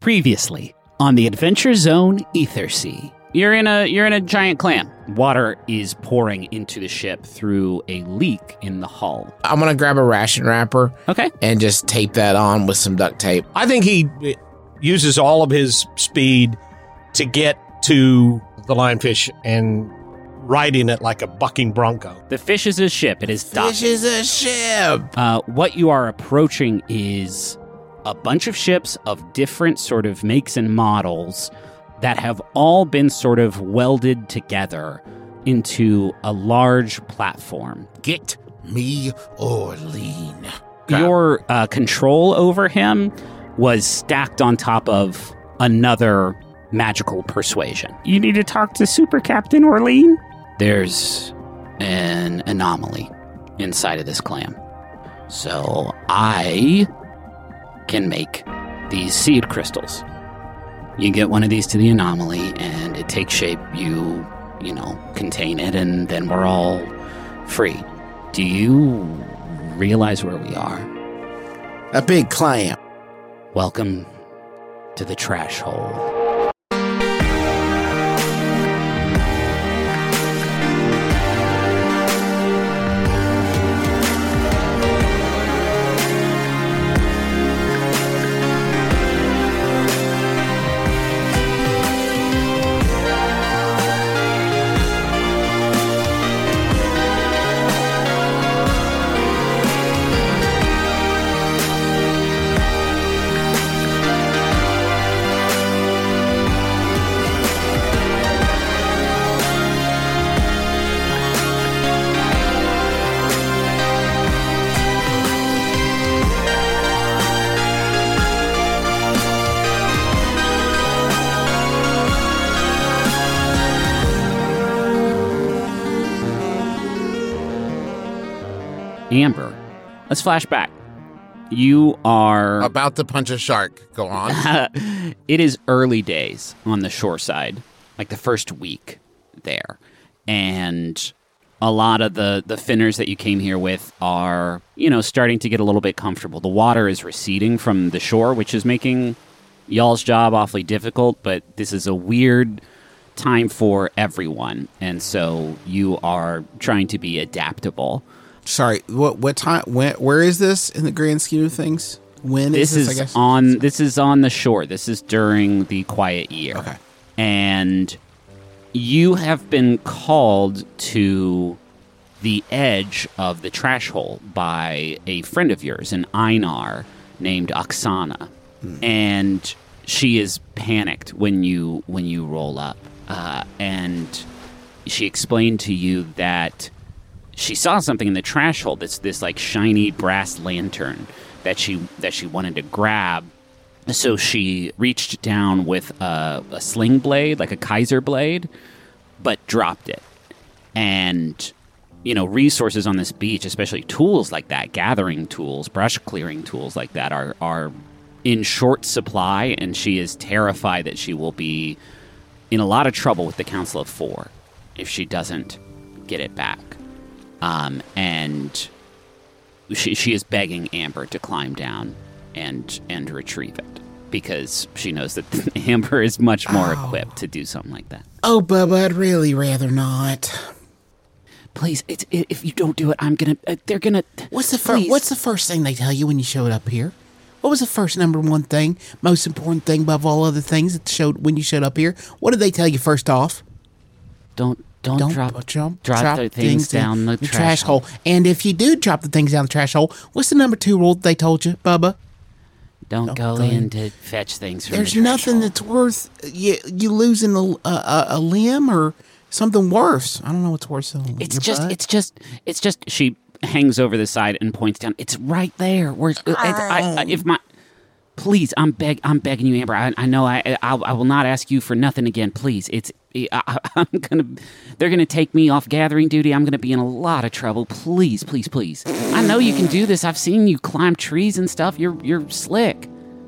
Previously on the Adventure Zone Ethersea. You're in a giant clam. Water is pouring into the ship through a leak in the hull. I'm going to grab a ration wrapper. Okay. And just tape that on with some duct tape. I think he uses all of his speed to get to the lionfish and riding it like a bucking bronco. The fish is a ship. It is docking. Fish is a ship. What you are approaching is a bunch of ships of different sort of makes and models that have all been sort of welded together into a large platform. Get me Orlean. Your control over him was stacked on top of another magical persuasion. You need to talk to Super Captain Orlean. There's an anomaly inside of this clam. So I can make these seed crystals. You get one of these to the anomaly and it takes shape. You contain it, and then we're all free. Do you realize where we are? A big clam. Welcome to the trash hole. Amber, let's flash back. You are about to punch a shark. Go on. It is early days on the shore side, like the first week there. And a lot of the finners that you came here with are, starting to get a little bit comfortable. The water is receding from the shore, which is making y'all's job awfully difficult, but this is a weird time for everyone. And so you are trying to be adaptable. Sorry, what time? Where is this in the grand scheme of things? When this is this? I guess? This is on the shore. This is during the quiet year. Okay. And you have been called to the edge of the trash hole by a friend of yours, an Einar named Oksana. And she is panicked when you roll up. And she explained to you that she saw something in the trash hole. This like shiny brass lantern that she wanted to grab. So she reached down with a sling blade, like a Kaiser blade, but dropped it. And resources on this beach, especially tools like that, gathering tools, brush clearing tools like that, are in short supply. And she is terrified that she will be in a lot of trouble with the Council of Four if she doesn't get it back. And she is begging Amber to climb down and retrieve it, because she knows that Amber is much more equipped to do something like that. Oh, Bubba, I'd really rather not. Please, if you don't do it, I'm gonna. They're gonna. What's the first thing they tell you when you showed up here? What was the first number one thing, most important thing above all other things that showed when you showed up here? What did they tell you first off? Don't drop the things down the trash hole. And if you do drop the things down the trash hole, what's the number 2 rule that they told you, Bubba? Don't go in to fetch things from There's the trash nothing hole. that's worth you losing a limb or something worse. I don't know what's worse than It's just. She hangs over the side and points down. It's right there. Please, I'm begging you, Amber. I know I will not ask you for nothing again. Please, they're gonna take me off gathering duty. I'm gonna be in a lot of trouble. Please, please, please. I know you can do this. I've seen you climb trees and stuff. You're slick.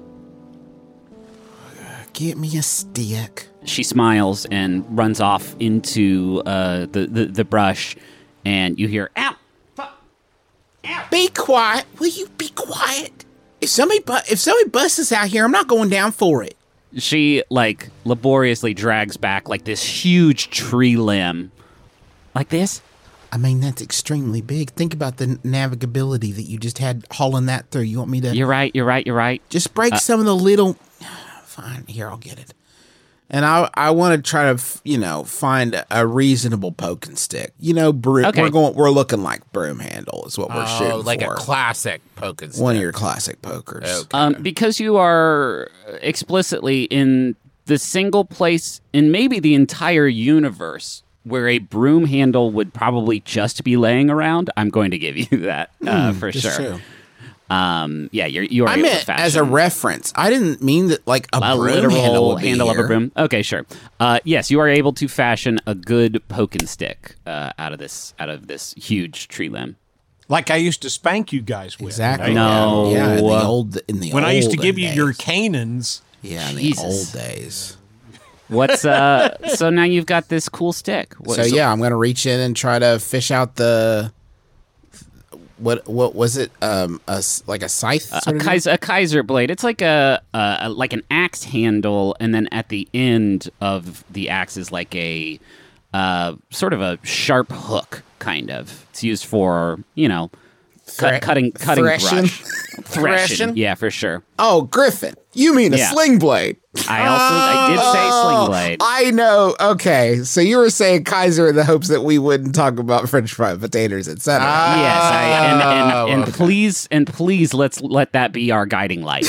Get me a stick. She smiles and runs off into the brush, and you hear, "Ow! Ow! Be quiet. Will you be quiet? If somebody busts us out here, I'm not going down for it. She, like, laboriously drags back, like, this huge tree limb. Like this? I mean, that's extremely big. Think about the navigability that you just had hauling that through. You want me to... You're right. Just break some of the little... Fine, here, I'll get it. And I want to try to, find a reasonable poking stick. Broom. Okay. We're looking like broom handle is what we're shooting like for. a classic poking stick. One of your classic pokers. Okay. Because you are explicitly in the single place in maybe the entire universe where a broom handle would probably just be laying around, I'm going to give you that for That's sure. true. Yeah, you are I able to meant fashion as a reference. I didn't mean that like a broom literal handle would be handle of a here. broom. Okay, sure. Yes, you are able to fashion a good poking stick out of this huge tree limb. Like I used to spank you guys with. Exactly. right? No. Yeah, in the When I used to give olden you your days. Canaans. Yeah, in Jesus. the old days. What's so now you've got this cool stick. So yeah, I'm gonna reach in and try to fish out the what was it? Like a scythe? sort of thing? A Kaiser blade. It's like a like an axe handle, and then at the end of the axe is like a sort of a sharp hook, kind of. It's used for cutting Threshing? brush. Threshing, yeah, for sure. Oh, Griffin, you mean a Yeah. sling blade? I did say sling blade. I know. Okay, so you were saying Kaiser in the hopes that we wouldn't talk about French fried potatoes, etc. Yes, and please let that be our guiding light.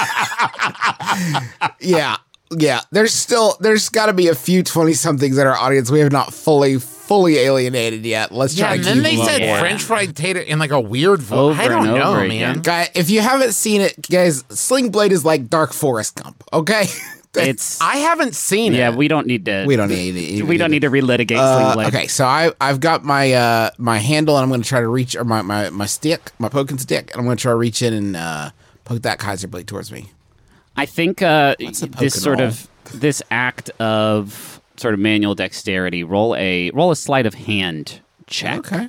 Yeah. There's got to be a few 20-somethings in our audience we have not fully alienated yet. Let's Yeah, try and to then keep they them said on board. French fried potato in like a weird voice. I Over don't and know, over man. again. Guy, if you haven't seen it, guys, Sling Blade is like Dark Forest Gump. Okay, It's I haven't seen it. we don't need to we don't need we don't need to relitigate sling blade. Okay, so I've got my my handle, and I'm going to try to reach, or my stick, my poking stick, and I'm going to try to reach in and poke that Kaiser blade towards me. I think a poke this and sort roll? of this act of sort of manual dexterity. Roll a sleight of hand check. Okay.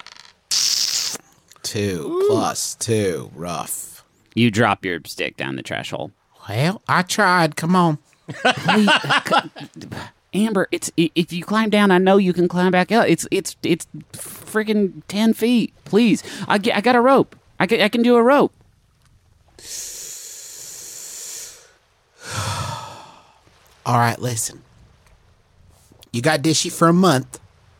2 plus 2, rough. You drop your stick down the trash hole. Well, I tried. Come on. Amber, if you climb down, I know you can climb back up. It's freaking 10 feet. Please, I got a rope. I can do a rope. All right, listen. You got Dishy for a month.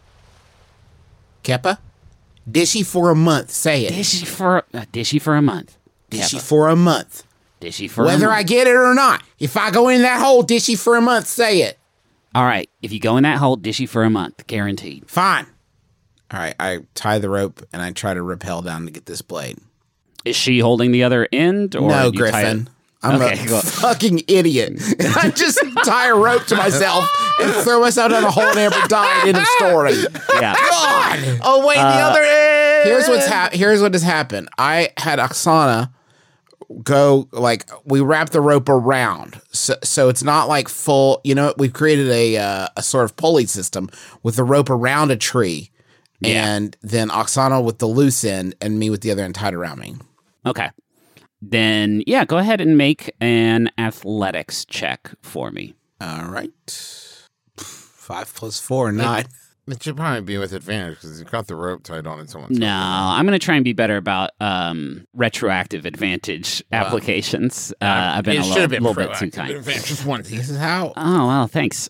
Keppa? Dishy for a month. Say it. Dishy for a month. Dishy Keppa. for a month. Dishy for Whether a month. I get it or not. If I go in that hole, Dishy for a month. Say it. All right, if you go in that hole, Dishy for a month, guaranteed. Fine. All right, I tie the rope and I try to rappel down to get this blade. Is she holding the other end, or No, do you tie it- Griffin. I'm Okay, a go- fucking idiot. I just tie a rope to myself and throw myself down a hole and Amber died. End of story. Yeah. God. Oh wait, the other end. Here's what has happened. I had Oksana go, like, we wrap the rope around, so it's not like full. We've created a sort of pulley system with the rope around a tree, and then Oksana with the loose end and me with the other end tied around me. Okay. Then, yeah, go ahead and make an athletics check for me. All right. 5 plus 4, 9. It should probably be with advantage because you've got the rope tied on in someone's. No, I'm going to try and be better about retroactive advantage applications. I've been a little bit too kind. Just one. This is how. Oh, well, thanks.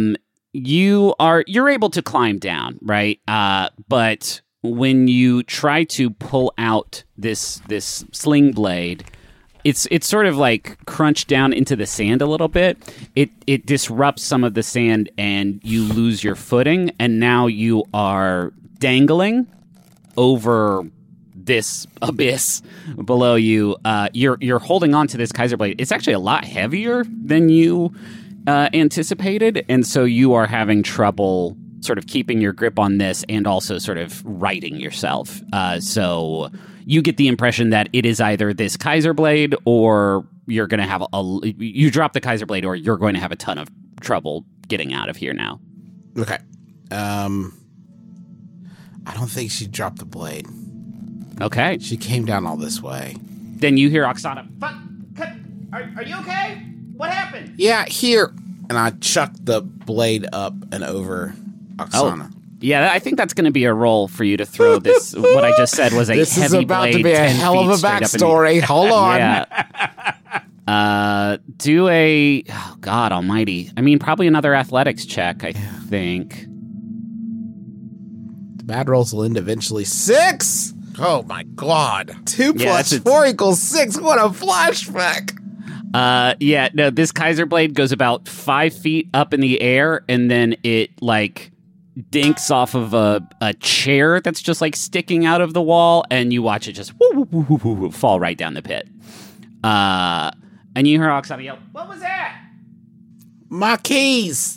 You're able to climb down, right? But when you try to pull out this sling blade, it's sort of like crunched down into the sand a little bit. It disrupts some of the sand and you lose your footing, and now you are dangling over this abyss below you. You're holding on to this Kaiser blade. It's actually a lot heavier than you anticipated, and so you are having trouble sort of keeping your grip on this and also sort of righting yourself. So you get the impression that it is either this Kaiser blade or you're going to have you drop the Kaiser blade or you're going to have a ton of trouble getting out of here now. Okay. I don't think she dropped the blade. Okay. She came down all this way. Then you hear Oksana, "Fuck, are you okay? What happened? Yeah, here. And I chuck the blade up and over Oksana. Oh. Yeah, I think that's going to be a roll for you to throw this. What I just said was a This heavy is about blade, to be a 10 hell of feet a straight up in- backstory. Hold on. Yeah. Do a... Oh, God almighty. I mean, probably another athletics check, I think. The bad rolls will end eventually. 6! Oh my god. 2 plus that's- 4 equals 6. What a flashback. Yeah, no, this Kaiser blade goes about 5 feet up in the air, and then it, like, dinks off of a chair that's just, like, sticking out of the wall, and you watch it just fall right down the pit. And you hear Oksana yell, "What was that?" My keys.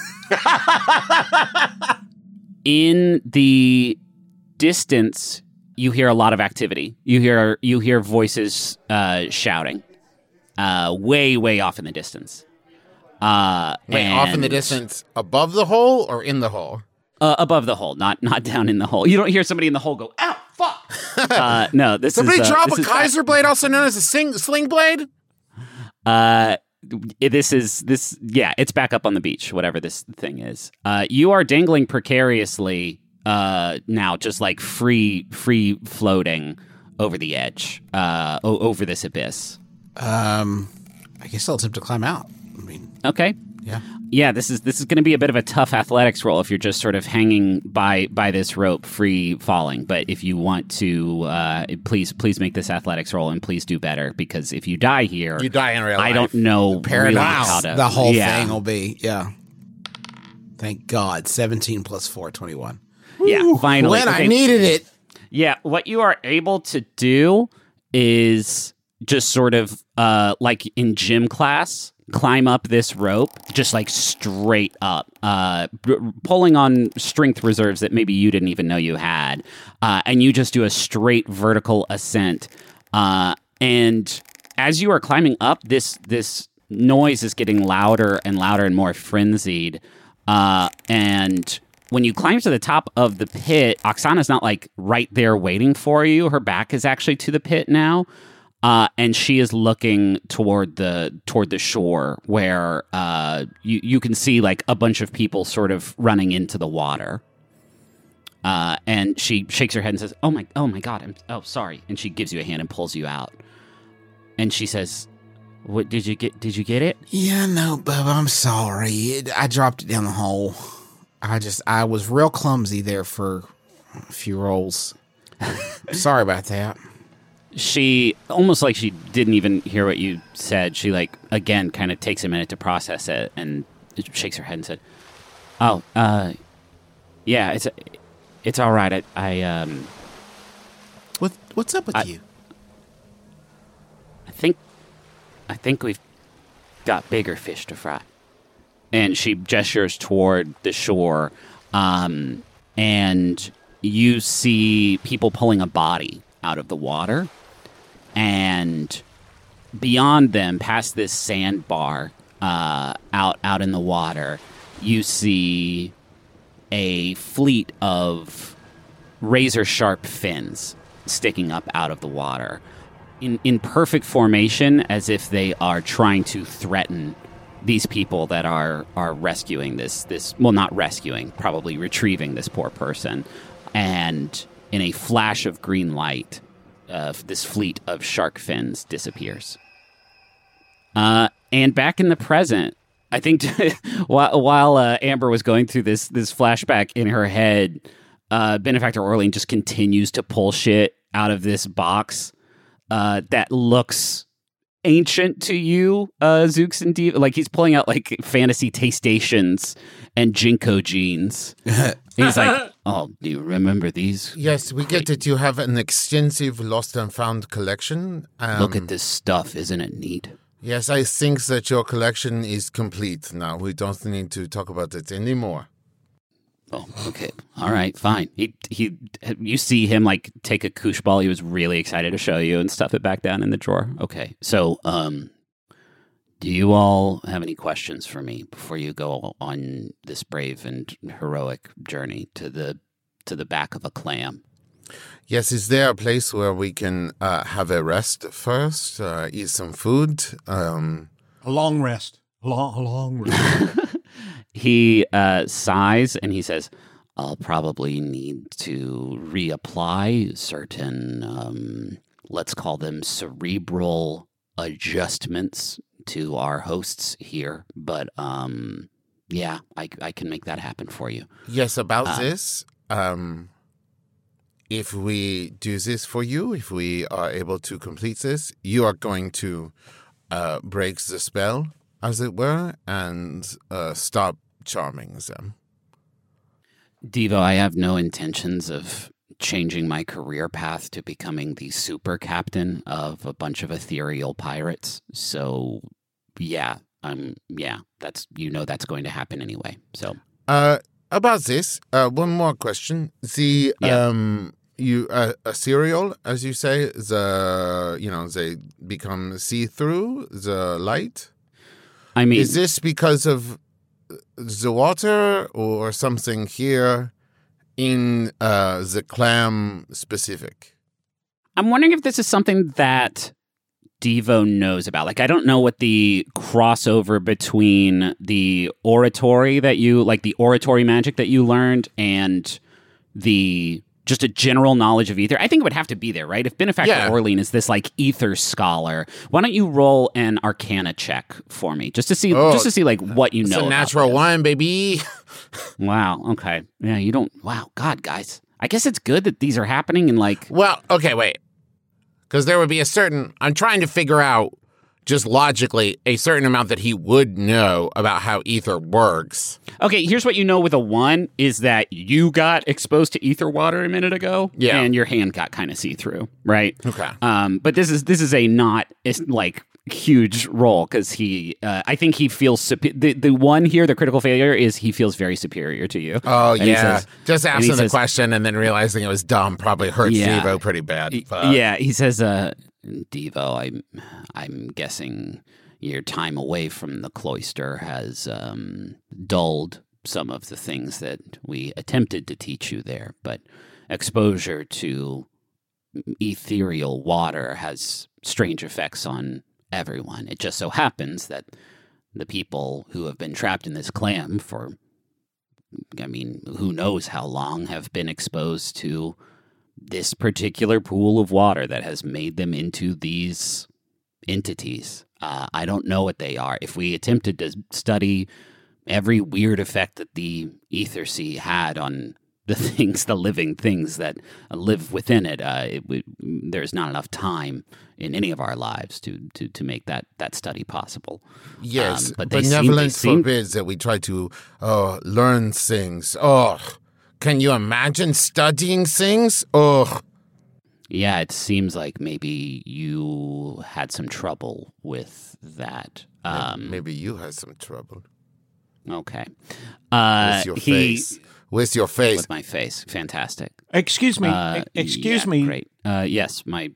In the distance, you hear a lot of activity. You hear voices shouting, way off in the distance. Wait, off in the and- distance, above the hole or in the hole? above the hole, not down in the hole. You don't hear somebody in the hole go, "Ow, fuck!" No, this Somebody is drop this a is Kaiser blade, also known as a sling blade? It's back up on the beach, whatever this thing is. You are dangling precariously now, just like free floating over the edge, over this abyss. I guess I'll attempt to climb out. I mean, Okay. Yeah, this is going to be a bit of a tough athletics roll if you're just sort of hanging by this rope, free falling. But if you want to, please make this athletics roll, and please do better, because if you die here, You die in real I life. don't know really how to. the whole yeah. thing will be, Thank God. 17 plus 4, 21. Yeah, finally. When I Okay. needed it. Yeah, what you are able to do is just sort of like in gym class, climb up this rope, just like straight up, pulling on strength reserves that maybe you didn't even know you had, and you just do a straight vertical ascent. And as you are climbing up, this noise is getting louder and louder and more frenzied. And when you climb to the top of the pit, Oksana's not like right there waiting for you. Her back is actually to the pit now. And she is looking toward the shore where you can see like a bunch of people sort of running into the water. And she shakes her head and says, "Oh my God, I'm sorry." And she gives you a hand and pulls you out. And she says, "What did you get? Did you get it?" Yeah, no, Bubba, I'm sorry. I dropped it down the hole. I was real clumsy there for a few rolls. Sorry about that. She, almost like she didn't even hear what you said, she like again kind of takes a minute to process it and shakes her head and said, "Oh, yeah, it's all right. What's up with you? I think we've got bigger fish to fry." And she gestures toward the shore, and you see people pulling a body out of the water. And beyond them, past this sandbar, out in the water, you see a fleet of razor-sharp fins sticking up out of the water, in perfect formation, as if they are trying to threaten these people that are rescuing this. Well, not rescuing, probably retrieving this poor person. And in a flash of green light, this fleet of shark fins disappears. And back in the present, I think while Amber was going through this flashback in her head, Benefactor Orlean just continues to pull shit out of this box that looks ancient to you, Zooks and Diva. Like he's pulling out like fantasy Taystations and Jinko jeans. He's like, "Oh, do you remember these? Yes, we get that you have an extensive lost and found collection. Look at this stuff. Isn't it neat?" Yes, I think that your collection is complete now. We don't need to talk about it anymore. Oh, okay. All right, fine. You see him like take a koosh ball he was really excited to show you and stuff it back down in the drawer. Okay. So, do you all have any questions for me before you go on this brave and heroic journey to the back of a clam? Yes, is there a place where we can have a rest first, eat some food? A long rest. A long rest. He sighs and he says, I'll probably need to reapply certain, let's call them cerebral adjustments to our hosts here. But yeah, I can make that happen for you. Yes, about this. If we do this for you, if we are able to complete this, you are going to break the spell, as it were, and stop charming them. Devo, I have no intentions of changing my career path to becoming the super captain of a bunch of ethereal pirates. So, yeah, that's that's going to happen anyway. So, about this, one more question: the ethereal, as you say, they become see-through the light. I mean, is this because of the water or something here in the clam specific? I'm wondering if this is something that Devo knows about. Like, I don't know what the crossover between the oratory the oratory magic that you learned and just a general knowledge of ether. I think it would have to be there, right? If Benefactor Orlean is this like ether scholar, why don't you roll an Arcana check for me, just to see like what you know. It's a natural one, baby. Wow. Okay. Yeah. You don't. Wow. God, guys. I guess it's good that these are happening in like. Well, okay, wait, because there would be I'm trying to figure out just logically a certain amount that he would know about how ether works. Okay, here's what you know with a 1 is that you got exposed to ether water a minute ago, and your hand got kind of see-through, right? Okay. But this is a not like huge roll because I think he feels the one here, the critical failure is he feels very superior to you. Oh, and yeah. Just asking the question and then realizing it was dumb probably hurt Devo pretty bad. Yeah, he says, Devo, I'm guessing your time away from the cloister has dulled some of the things that we attempted to teach you there, but exposure to ethereal water has strange effects on everyone. It just so happens that the people who have been trapped in this clam for, who knows how long, have been exposed to this particular pool of water that has made them into these entities. I don't know what they are. If we attempted to study every weird effect that the Ether Sea had on the living things that live within it, there's not enough time in any of our lives to make that study possible. Yes, but benevolence forbids that we try to learn things. Oh, can you imagine studying things? Oh. Yeah, it seems like maybe you had some trouble with that. Maybe you had some trouble. Okay. With your face. With your face. With my face. Fantastic. Excuse me. Excuse me. Great. Yes, my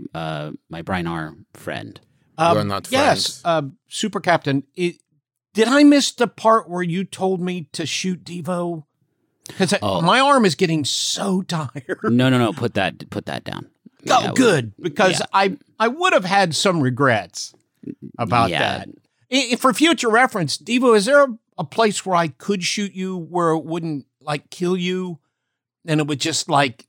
Brynar friend. We're not friends. Yes, Super Captain. Did I miss the part where you told me to shoot Devo? Because my arm is getting so tired. No. Put that down. Oh, yeah, good. Because I would have had some regrets about that. For future reference, Devo, is there a place where I could shoot you where it wouldn't kill you, and it would just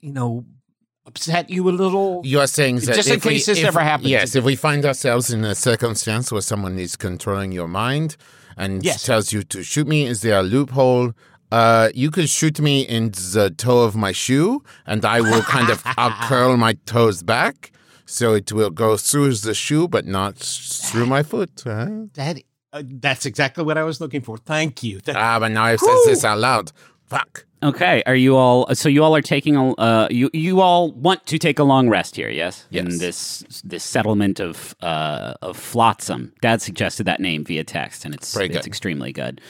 upset you a little? You are saying that just in case this ever happens. Yes, if we find ourselves in a circumstance where someone is controlling your mind and tells you to shoot me, is there a loophole? You could shoot me in the toe of my shoe, and I will I'll curl my toes back, so it will go through the shoe, but not through my foot. Huh? That's exactly what I was looking for. Thank you. But now I've said this out loud. Fuck. Okay, are you all? So you all are taking you all want to take a long rest here, yes? In this settlement of Flotsam. Dad suggested that name via text, and it's extremely good.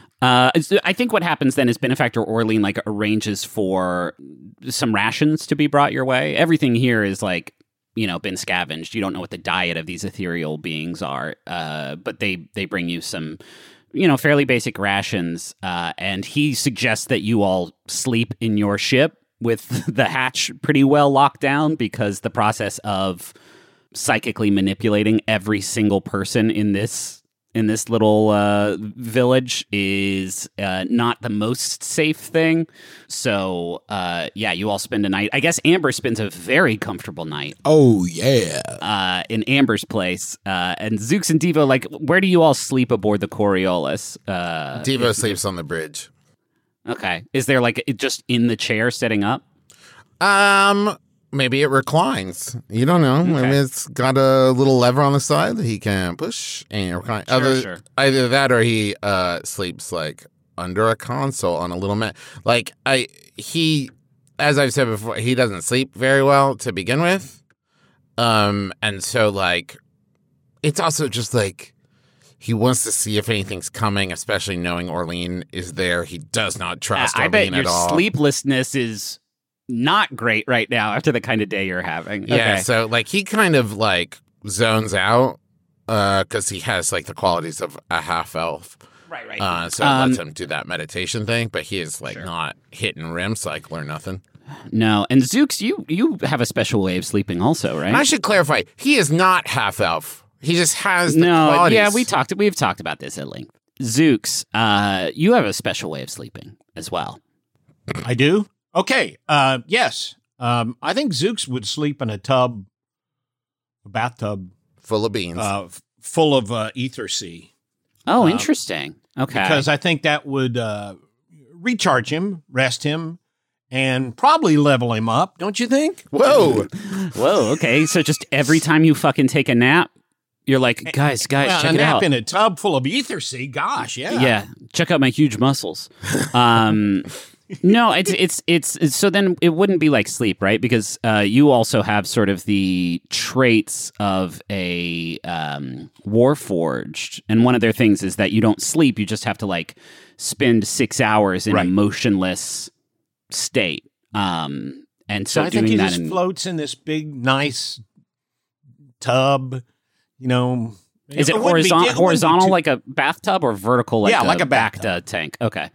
I think what happens then is Benefactor Orlean arranges for some rations to be brought your way. Everything here is been scavenged. You don't know what the diet of these ethereal beings are, but they bring you some fairly basic rations, and he suggests that you all sleep in your ship with the hatch pretty well locked down, because the process of psychically manipulating every single person in this in this little village is not the most safe thing. So, you all spend a night. I guess Amber spends a very comfortable night. Oh, yeah. In Amber's place. And Zooks and Devo, like, where do you all sleep aboard the Coriolis? Devo sleeps on the bridge. Okay. Is there, like, just in the chair setting up? Maybe it reclines. You don't know. Okay. Maybe it's got a little lever on the side that he can push and recline. Sure. Either that or he sleeps like under a console on a little mat. Like as I've said before, he doesn't sleep very well to begin with. And so like it's also just like he wants to see if anything's coming, especially knowing Orlean is there. He does not trust Orlean at all. I bet your sleeplessness is not great right now after the kind of day you're having. Yeah, okay. So like he kind of like zones out because he has like the qualities of a half elf. Right. So it lets him do that meditation thing, but he is like not hitting REM cycle or nothing. No, and Zooks, you have a special way of sleeping also, right? And I should clarify, he is not half elf. He just has the qualities. Yeah, we've talked about this at length. Zooks, you have a special way of sleeping as well. I do? Okay. Yes. I think Zooks would sleep in a bathtub full of beans, full of ether sea. Oh, interesting. Okay. Because I think that would recharge him, rest him, and probably level him up. Don't you think? Whoa. Okay. So just every time you fucking take a nap, you're like, guys, check it out. A nap in a tub full of ether sea. Gosh, yeah. Yeah. Check out my huge muscles. No, it's so then it wouldn't be like sleep, right? Because you also have sort of the traits of a Warforged, and one of their things is that you don't sleep; you just have to like spend 6 hours in a motionless state. And so I think he just floats in this big, nice tub. You know, is it horizontal like a bathtub or vertical like a Bacta tank? Okay.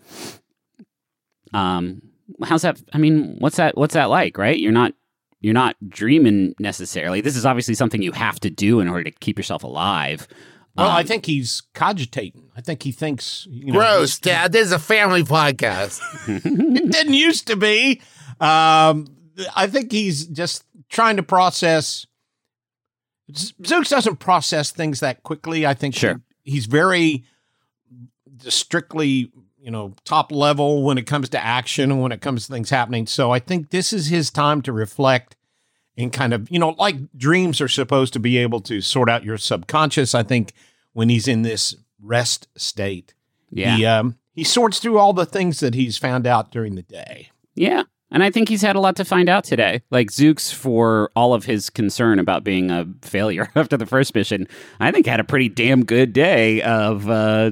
How's that? I mean, what's that like, right? You're not dreaming necessarily. This is obviously something you have to do in order to keep yourself alive. Well, I think he's cogitating. I think he thinks, gross, Dad, this is a family podcast. It didn't used to be. I think he's just trying to process. Zooks doesn't process things that quickly. I think he's very strictly, top level when it comes to action and when it comes to things happening. So I think this is his time to reflect and kind of, like dreams are supposed to be able to sort out your subconscious. I think when he's in this rest state, he sorts through all the things that he's found out during the day. Yeah. And I think he's had a lot to find out today. Like Zooks, for all of his concern about being a failure after the first mission, I think had a pretty damn good day of,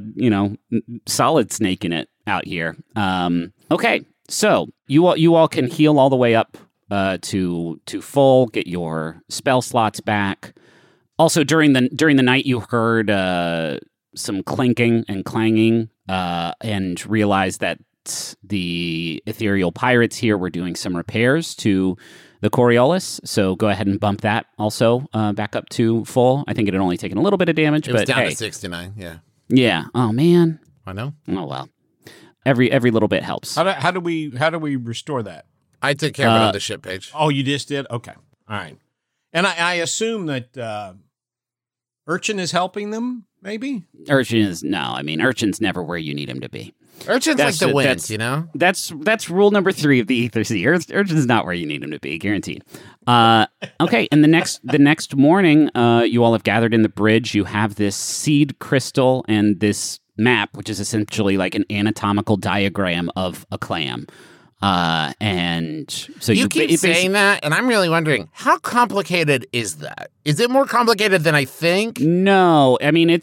solid snaking it out here. Okay, so you all can heal all the way up to full, get your spell slots back. Also, during the night, you heard some clinking and clanging, and realized that the ethereal pirates here were doing some repairs to the Coriolis, so go ahead and bump that also back up to full. I think it had only taken a little bit of damage, but it was down to 69. Yeah. Oh man, I know. Oh well, every little bit helps. How do we restore that? I took care of it on the ship page. Oh, you just did? Okay, all right. And I assume that Urchin is helping them. Maybe Urchin's never where you need him to be. Urchin's like the wind, That's rule number 3 of the Ether Sea. Urchin's not where you need him to be, guaranteed. Okay, and the next morning, you all have gathered in the bridge. You have this seed crystal and this map, which is essentially like an anatomical diagram of a clam. And so you keep saying that, and I'm really wondering, how complicated is that? Is it more complicated than I think? No, I mean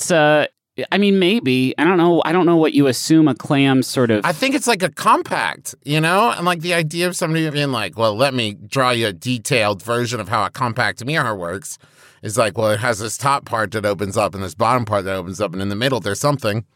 maybe. I don't know what you assume a clam sort of. I think it's like a compact, and like the idea of somebody being like, well, let me draw you a detailed version of how a compact mirror works. Is like, well, it has this top part that opens up and this bottom part that opens up, and in the middle there's something.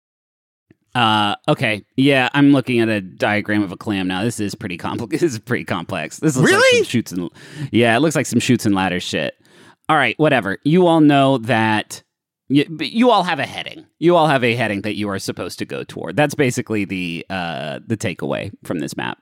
Okay. Yeah, I'm looking at a diagram of a clam now. This is pretty complicated. This is pretty complex. This looks really? Like it looks like some chutes and ladders shit. All right, whatever. You all know that You all have a heading. You all have a heading that you are supposed to go toward. That's basically the takeaway from this map.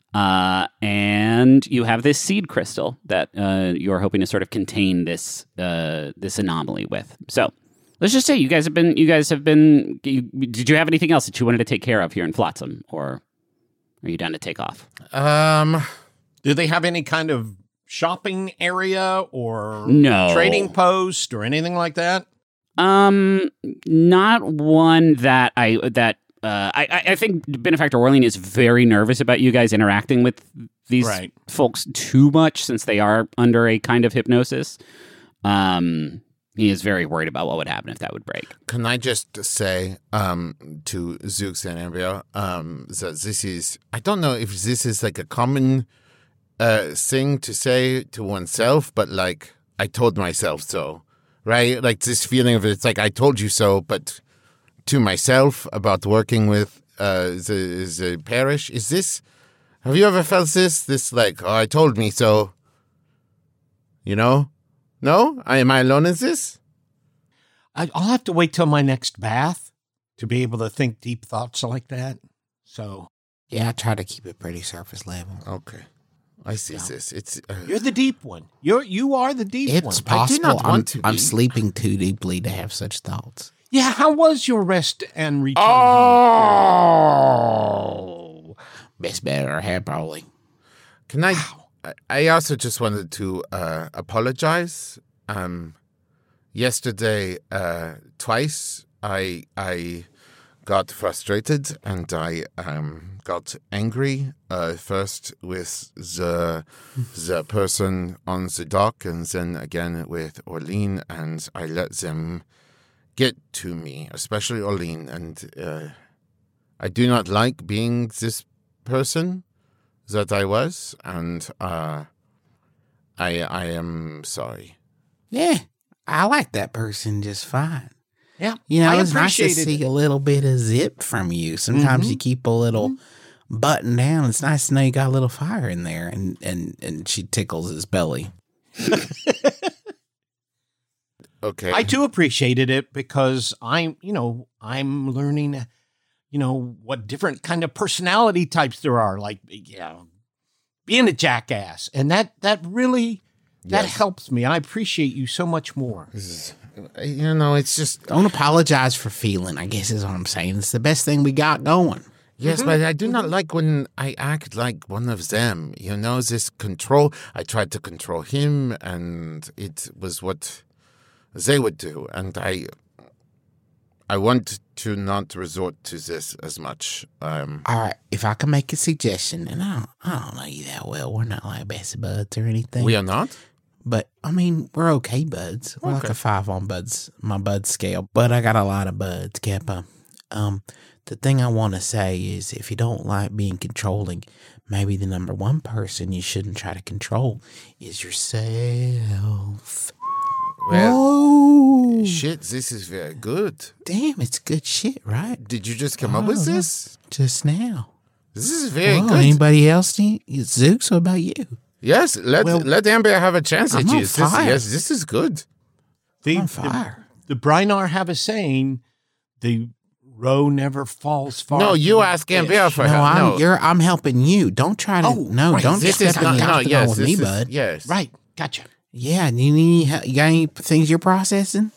And you have this seed crystal that you're hoping to sort of contain this anomaly with. So let's just say you guys have been. Did you have anything else that you wanted to take care of here in Flotsam, or are you down to take off? Do they have any kind of shopping area or no trading post or anything like that? Not one that I think Benefactor Orlean is very nervous about you guys interacting with these folks too much since they are under a kind of hypnosis. He is very worried about what would happen if that would break. Can I just say to Zooks and Ambria that this is, I don't know if this is like a common thing to say to oneself, but like I told myself so, right? Like this feeling of it's like I told you so, but to myself about working with the parish. Is this, have you ever felt this like, oh, I told me so, you know? No? Am I alone in this? I'll have to wait till my next bath to be able to think deep thoughts like that. So, yeah, I try to keep it pretty surface level. Okay. I see this. It's you're the deep one. You are the deep one. It's possible. I'm sleeping too deeply to have such thoughts. Yeah, how was your rest and return? Oh, best bet I had probably. Can I? Wow. I also just wanted to apologize. Yesterday, twice I got frustrated and I got angry. First with the person on the dock, and then again with Orlean, and I let them get to me, especially Orlean, and I do not like being this person that I was, and I am sorry. Yeah, I like that person just fine. Yeah, you know, it's nice to see a little bit of zip from you. Sometimes you keep a little button down. It's nice to know you got a little fire in there, and she tickles his belly. Okay. I too appreciated it because I'm learning, what different kind of personality types there are, like, being a jackass. And that really, that helps me. I appreciate you so much more. It's just... Don't apologize for feeling, I guess is what I'm saying. It's the best thing we got going. Yes, but I do not like when I act like one of them. This control. I tried to control him, and it was what they would do, and I want to not resort to this as much. All right, if I can make a suggestion, and I don't know you that well. We're not like best buds or anything. We are not? But, I mean, we're okay buds. We're like a 5 on buds, my bud scale. But I got a lot of buds, Kappa. The thing I want to say is if you don't like being controlling, maybe the number one person you shouldn't try to control is yourself. Well, shit, this is very good. Damn, it's good shit, right? Did you just come up with this? Just now. This is very good. Anybody else? Zooks, what about you? Yes, let Amber have a chance at you. This is good. I'm on fire. The Brynar have a saying, the roe never falls far. No, you ask Amber for help. I'm helping you. Don't try to. Don't step in the octagon with me, bud. Yes. Right. Gotcha. Yeah, you got any things you're processing?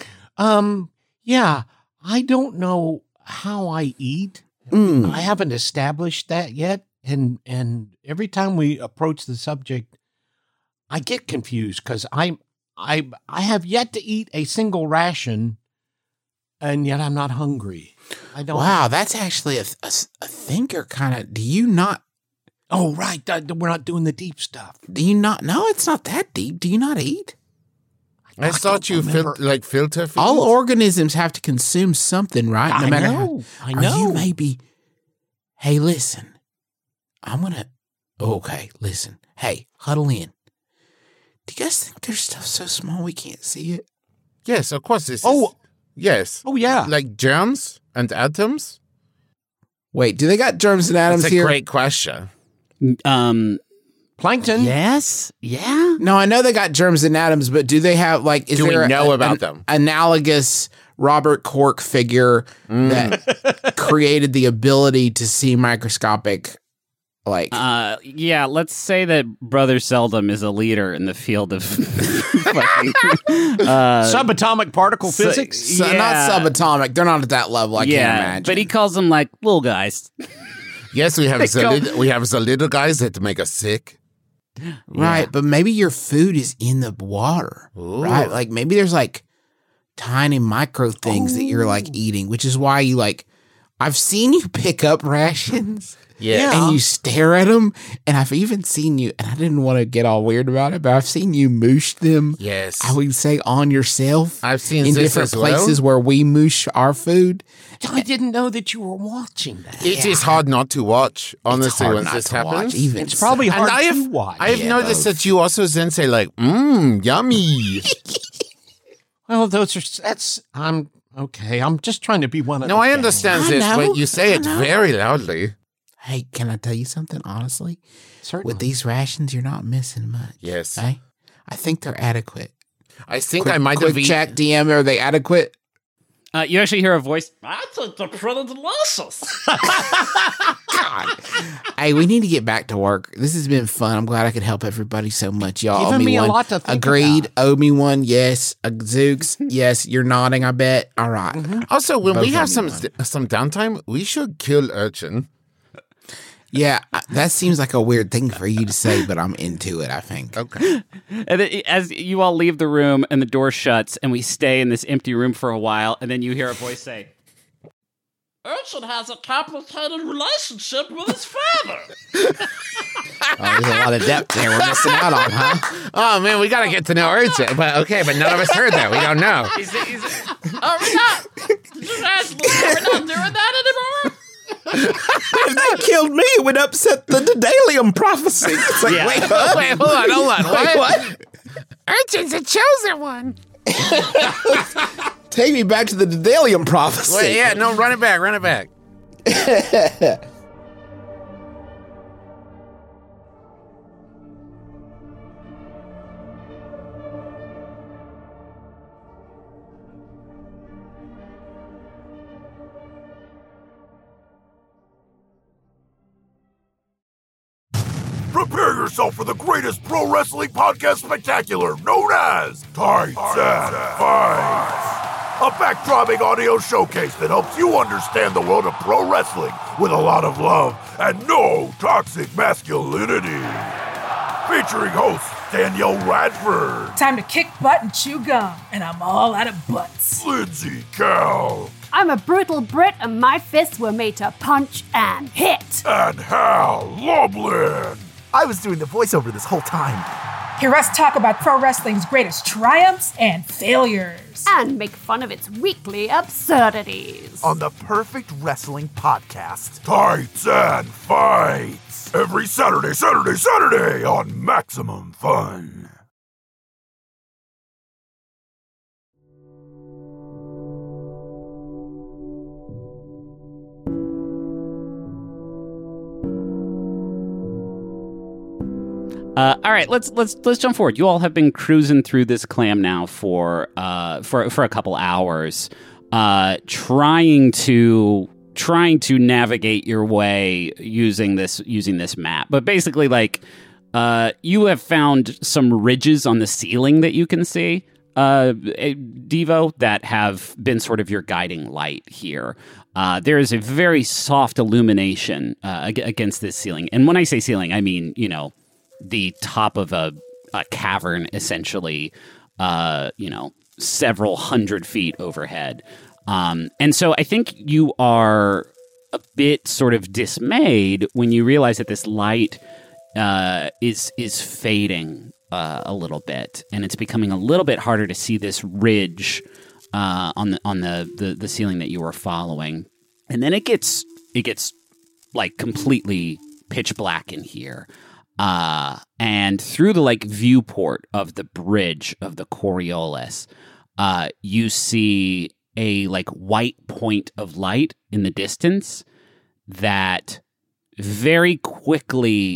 Yeah, I don't know how I eat. I haven't established that yet, and every time we approach the subject, I get confused because I have yet to eat a single ration, and yet I'm not hungry. I don't. Wow, that's actually a thinker kind of. Do you not? Oh, right. We're not doing the deep stuff. Do you not? No, it's not that deep. Do you not eat? I thought you filter food. All organisms have to consume something, right? I know. Are you maybe? Hey, listen. I'm gonna. Okay, listen. Hey, huddle in. Do you guys think there's stuff so small we can't see it? Yes, of course. Yes. Oh, yeah. Like germs and atoms. Wait, do they got germs and atoms here? That's a great question. Plankton. Yes. Yeah. No, I know they got germs and atoms, but do they have like? Do we know about them? Analogous Robert Cork figure that created the ability to see microscopic, like. Yeah. Let's say that Brother Seldom is a leader in the field of Subatomic particle physics. Not subatomic. They're not at that level. I can't imagine. But he calls them like little guys. Yes, we have the little guys that make us sick. Right, but maybe your food is in the water, right? Like maybe there's like tiny micro things that you're like eating, which is why you like. I've seen you pick up rations, and you stare at them, and I've even seen you. And I didn't want to get all weird about it, but I've seen you moosh them. Yes, I would say on yourself. I've seen in this different as well. places where we moosh our food. I didn't know that you were watching that. It is hard not to watch, honestly, hard when not this to watch, happens. even It's probably so. hard And to watch. I have noticed that you also then say like, yummy. Well, I'm okay. I'm just trying to be one of No, the I gang. understand I this, know, but you say it very loudly. Hey, can I tell you something honestly? Certainly. With these rations, you're not missing much. Yes. Okay? I think they're adequate. I think I might have quick check DM. Are they adequate? You actually hear a voice. I think they're pretty delicious. Hey, we need to get back to work. This has been fun. I'm glad I could help everybody so much. Y'all owe Giving me me a one. lot to think Agreed. about. Owe me one. Yes. Zooks. Yes. You're nodding. I bet. All right. Also, when we Both have of me some downtime, we should kill Urchin. Yeah. That seems like a weird thing for you to say, but I'm into it. I think. Okay. And then as you all leave the room and the door shuts, and we stay in this empty room for a while, and then you hear a voice say, Urchin has a complicated relationship with his father. There's a lot of depth there. We're missing out on, huh? Oh man, we gotta get to know Urchin. But none of us heard that. We don't know. We're not doing that anymore. If they killed me, it would upset the Daedalium prophecy. It's like, wait, hold on. what? Urchin's a chosen one. Take me back to the Daedalium prophecy. Wait, yeah, no, run it back. Prepare yourself for the greatest pro wrestling podcast spectacular known as Tights and Fights. A backdropping audio showcase that helps you understand the world of pro wrestling with a lot of love and no toxic masculinity. Featuring host Danielle Radford, Time to kick butt and chew gum, and I'm all out of butts. Lindsay Cal, I'm a brutal Brit, and my fists were made to punch and hit. and Hal Lublin. I was doing the voiceover this whole time. Hear us talk about pro wrestling's greatest triumphs and failures. And make fun of its weekly absurdities. On the Perfect Wrestling Podcast. Tights and Fights. Every Saturday on Maximum Fun. all right, let's jump forward. You all have been cruising through this clam now for a couple hours, trying to navigate your way using this map. But basically, like, you have found some ridges on the ceiling that you can see, Devo, that have been sort of your guiding light here. There is a very soft illumination against this ceiling, and when I say ceiling, I mean, you know, the top of a cavern, essentially, several hundred feet overhead. And so I think you are a bit sort of dismayed when you realize that this light is fading a little bit, and it's becoming a little bit harder to see this ridge on the ceiling that you were following. And then it gets like completely pitch black in here. And through the like viewport of the bridge of the Coriolis, you see a like white point of light in the distance that very quickly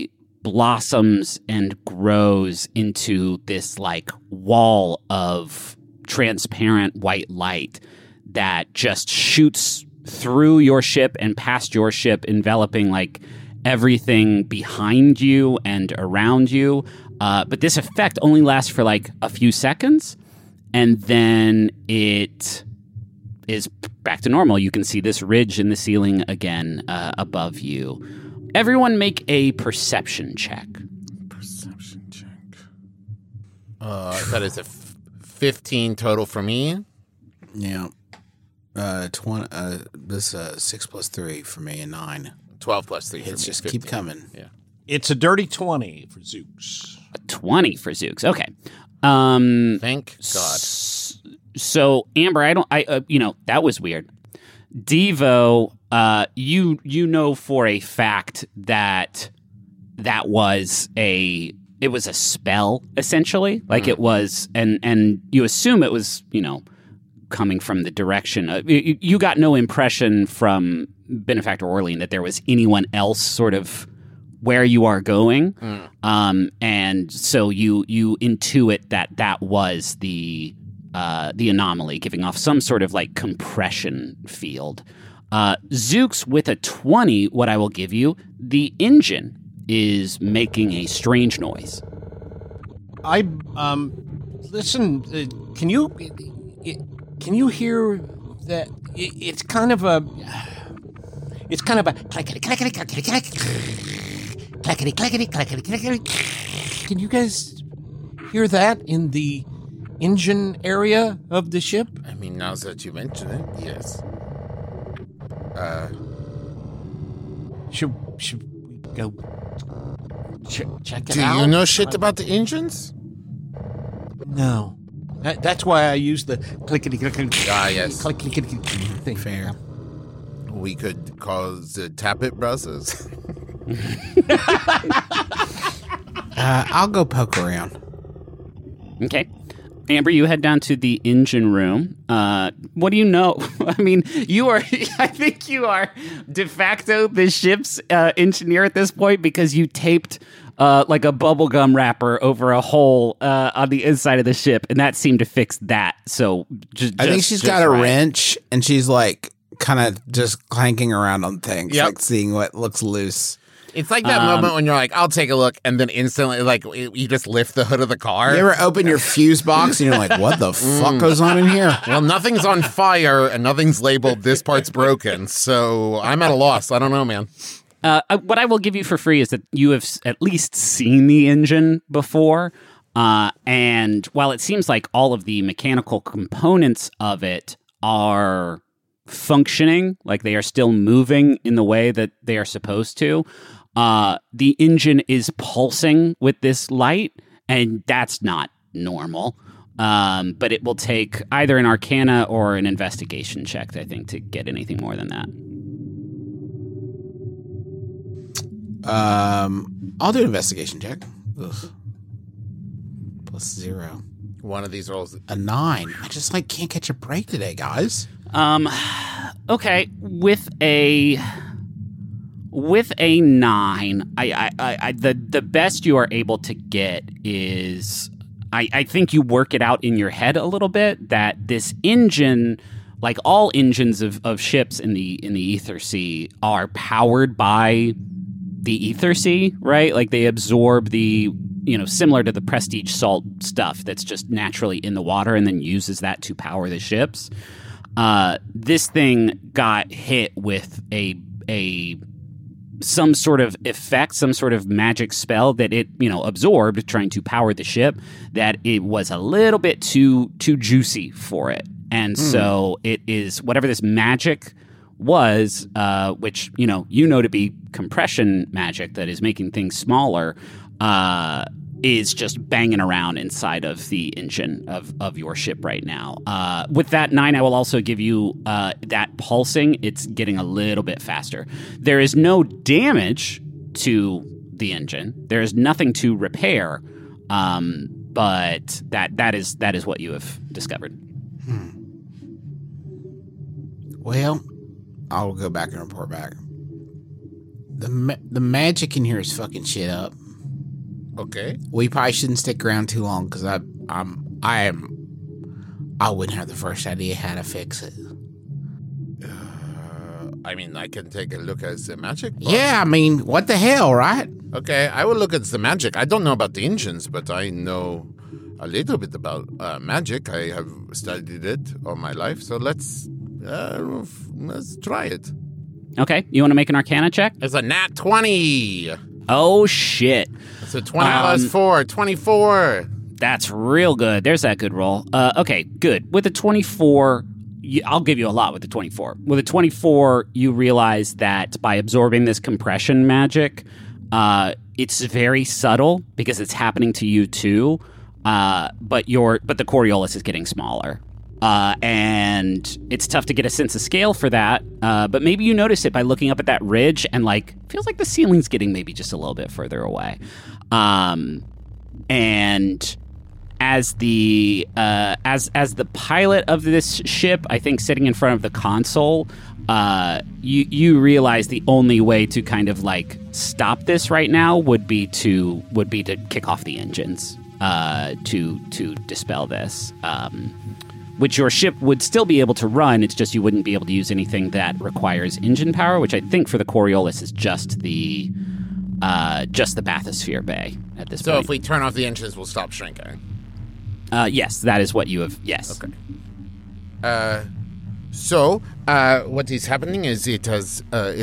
blossoms and grows into this like wall of transparent white light that just shoots through your ship and past your ship, enveloping like everything behind you and around you. But this effect only lasts for like a few seconds, and then it is back to normal. You can see this ridge in the ceiling again above you. Everyone make a perception check. Perception check. That is a 15 total for me. Yeah. 20. This 6 plus 3 for me and 9. 12 plus 3. Hits just 15. keep coming. Yeah. It's a dirty 20 for Zooks. A 20 for Zooks. Okay. Thank God. So Amber, that was weird. Devo, you know for a fact that was a spell, essentially. Like it was, and you assume it was, coming from the direction. You got no impression from Benefactor Orlean that there was anyone else sort of where you are going. And so you intuit that was the anomaly, giving off some sort of like compression field. Zooks, with a 20, what I will give you, the engine is making a strange noise. Listen, can you hear that? It's kind of a clackety clackety clackety clackety clackety clackety clackety. Can you guys hear that in the engine area of the ship? I mean, now that you mention it, yes. Should we go check it Do out? you know shit about the engines? No. That's why I use the clickety clickety. Yes. Clickety thing. Fair. We could call the Tappet Brothers. I'll go poke around. Okay. Amber, you head down to the engine room. What do you know? I mean, I think you are de facto the ship's engineer at this point, because you taped like a bubblegum wrapper over a hole on the inside of the ship, and that seemed to fix that. So I think she's got a wrench, and she's like kind of just clanking around on things, like seeing what looks loose. It's like that moment when you're like, I'll take a look, and then instantly, like, you just lift the hood of the car. You ever open your fuse box and you're like, what the fuck goes on in here? Well, nothing's on fire, and nothing's labeled, this part's broken, so I'm at a loss. I don't know, man. What I will give you for free is that you have at least seen the engine before, and while it seems like all of the mechanical components of it are functioning, like they are still moving in the way that they are supposed to, the engine is pulsing with this light, and that's not normal. But it will take either an Arcana or an investigation check, I think, to get anything more than that. I'll do an investigation check. Ugh. +0. One of these rolls. A 9. I just can't catch a break today, guys. Okay, with a 9, the best you are able to get is, I think you work it out in your head a little bit that this engine, like all engines of ships in the Ether Sea, are powered by the Ether Sea, right? Like they absorb the, similar to the Prestige salt stuff that's just naturally in the water and then uses that to power the ships. This thing got hit with some sort of effect, some sort of magic spell that it, absorbed trying to power the ship, that it was a little bit too juicy for it. And so it is whatever this magic was, which, to be compression magic that is making things smaller, is just banging around inside of the engine of your ship right now. With that 9, I will also give you that pulsing. It's getting a little bit faster. There is no damage to the engine. There is nothing to repair, but that is what you have discovered. Well, I'll go back and report back. The magic in here is fucking shit up. Okay. We probably shouldn't stick around too long because I wouldn't have the first idea how to fix it. I mean, I can take a look at the magic. Yeah, I mean, what the hell, right? Okay, I will look at the magic. I don't know about the engines, but I know a little bit about magic. I have studied it all my life, so let's try it. Okay, you want to make an Arcana check? It's a nat 20. Oh, shit. It's a 20 plus 4, 24. That's real good. There's that good roll. Okay, good. With a 24, I'll give you a lot with the 24. With a 24, you realize that by absorbing this compression magic, it's very subtle because it's happening to you too. But the Coriolis is getting smaller. And it's tough to get a sense of scale for that. But maybe you notice it by looking up at that ridge and feels like the ceiling's getting maybe just a little bit further away. And as the pilot of this ship, I think sitting in front of the console, you realize the only way to kind of stop this right now would be to kick off the engines to dispel this. Which your ship would still be able to run. It's just you wouldn't be able to use anything that requires engine power, which I think for the Coriolis is just the bathysphere bay at this point. So if we turn off the engines, we'll stop shrinking. Yes, that is what you have. Yes. Okay. So what is happening is it is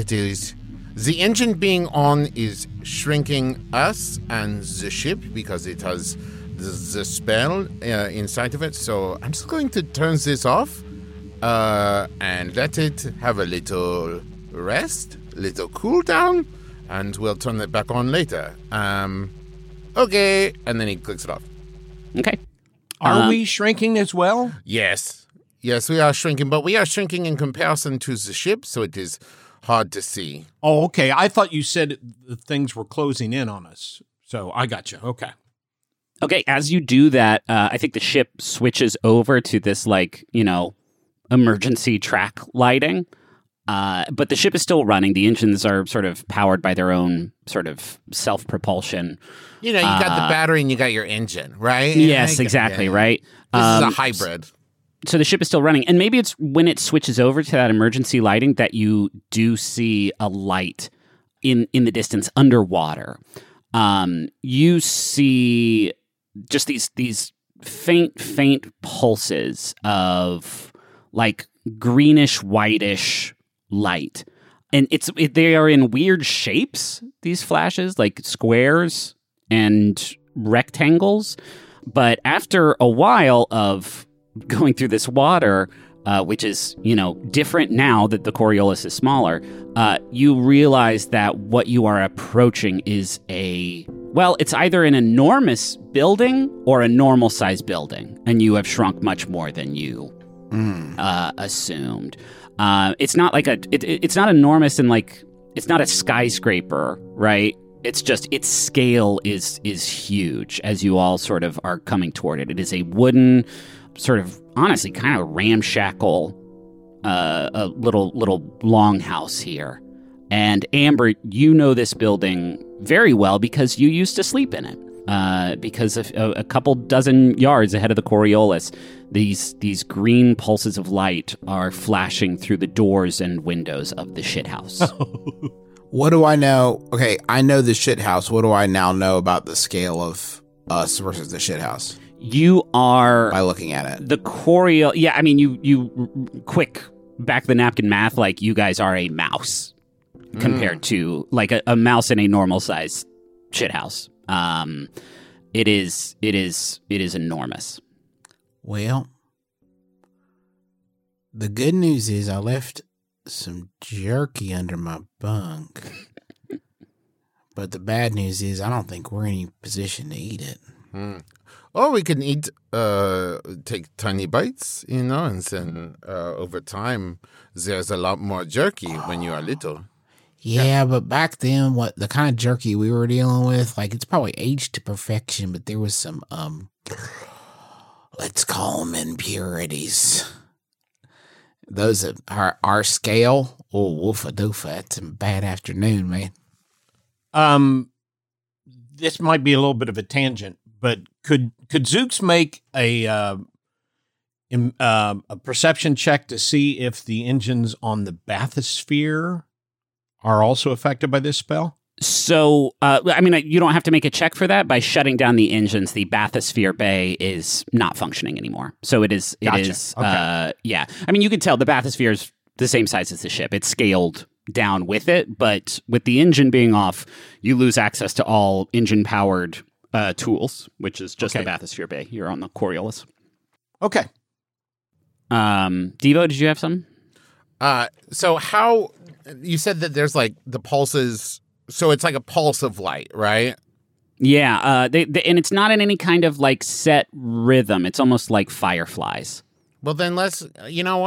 the engine being on is shrinking us and the ship because it has the spell inside of it. So I'm just going to turn this off and let it have a little rest, little cool down, and we'll turn it back on later. Okay, and then he clicks it off. Okay. Are we shrinking as well? Yes, we are shrinking, but we are shrinking in comparison to the ship, so it is hard to see. Oh, okay. I thought you said the things were closing in on us, so I got you. Okay. Okay, as you do that, I think the ship switches over to this, emergency track lighting. But the ship is still running. The engines are sort of powered by their own sort of self-propulsion. You got the battery and you got your engine, right? Yes, exactly, right? This is a hybrid. So the ship is still running. And maybe it's when it switches over to that emergency lighting that you do see a light in the distance underwater. You see just these faint pulses of greenish, whitish light. And they are in weird shapes, these flashes, like squares and rectangles. But after a while of going through this water, which is, different now that the Coriolis is smaller, you realize that what you are approaching is it's either an enormous building or a normal-sized building, and you have shrunk much more than you assumed. It's not it's not enormous and it's not a skyscraper, right? It's just its scale is huge as you all sort of are coming toward it. It is a wooden, sort of honestly kind of ramshackle, a little longhouse here. And Amber, you know this building very well because you used to sleep in it. Because a couple dozen yards ahead of the Coriolis, these green pulses of light are flashing through the doors and windows of the shithouse. What do I know? Okay, I know the shithouse. What do I now know about the scale of us versus the shithouse? You are... By looking at it. The Coriolis... Yeah, I mean, you quick back the napkin math, you guys are a mouse compared to, a mouse in a normal-sized shithouse. It is enormous. Well, the good news is I left some jerky under my bunk. But the bad news is I don't think we're in any position to eat it. Or we can take tiny bites, and then over time, there's a lot more jerky when you are little. Yeah, but back then, the kind of jerky we were dealing with, it's probably aged to perfection, but there was some, let's call them impurities. Those are our scale. Oh, woofa doofa, it's a bad afternoon, man. this might be a little bit of a tangent, but could Zooks make a perception check to see if the engines on the bathysphere are also affected by this spell? So, you don't have to make a check for that. By shutting down the engines, the bathysphere bay is not functioning anymore. So it is. Okay. Yeah. I mean, you can tell the bathysphere is the same size as the ship. It's scaled down with it, but with the engine being off, you lose access to all engine-powered tools, which is just the bathysphere bay. You're on the Coriolis. Okay. Devo, did you have some? So how you said that there's like the pulses, so it's like a pulse of light, right? Yeah, and it's not in any kind of like set rhythm. It's almost like fireflies. Well, then let's get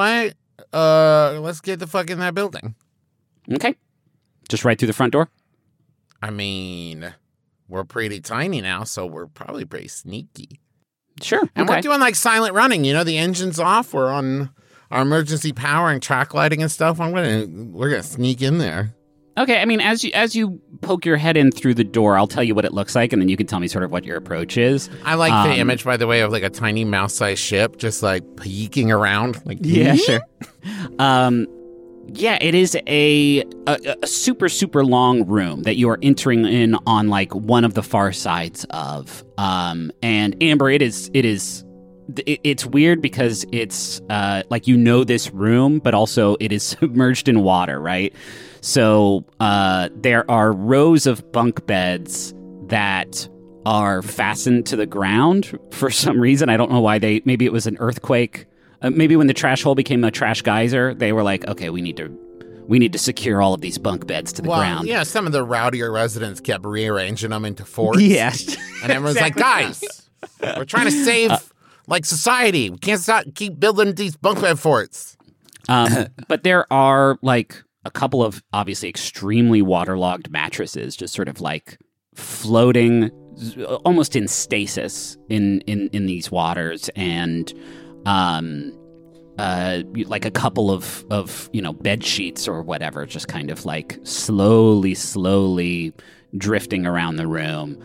the fuck in that building. Okay. Just right through the front door? I mean, we're pretty tiny now, so we're probably pretty sneaky. Sure. And we're doing like silent running. The engine's off. We're on our emergency power and track lighting and stuff. We're gonna sneak in there. Okay. I mean, as you poke your head in through the door, I'll tell you what it looks like, and then you can tell me sort of what your approach is. I like the image, by the way, of like a tiny mouse-sized ship just like peeking around. Like, yeah, sure. Yeah, it is a super, super long room that you are entering in on like one of the far sides of. And Amber, it's weird because it's like this room, but also it is submerged in water, right? So there are rows of bunk beds that are fastened to the ground for some reason. I don't know why maybe it was an earthquake. Maybe when the trash hole became a trash geyser, they were like, okay, we need to secure all of these bunk beds to the ground. Yeah, some of the rowdier residents kept rearranging them into forts. Yes. And everyone's like, guys, we're trying to save like society. We can't keep building these bunk bed forts. But there are like a couple of obviously extremely waterlogged mattresses just sort of like floating almost in stasis in these waters, and like a couple of bed sheets or whatever, just kind of like slowly drifting around the room.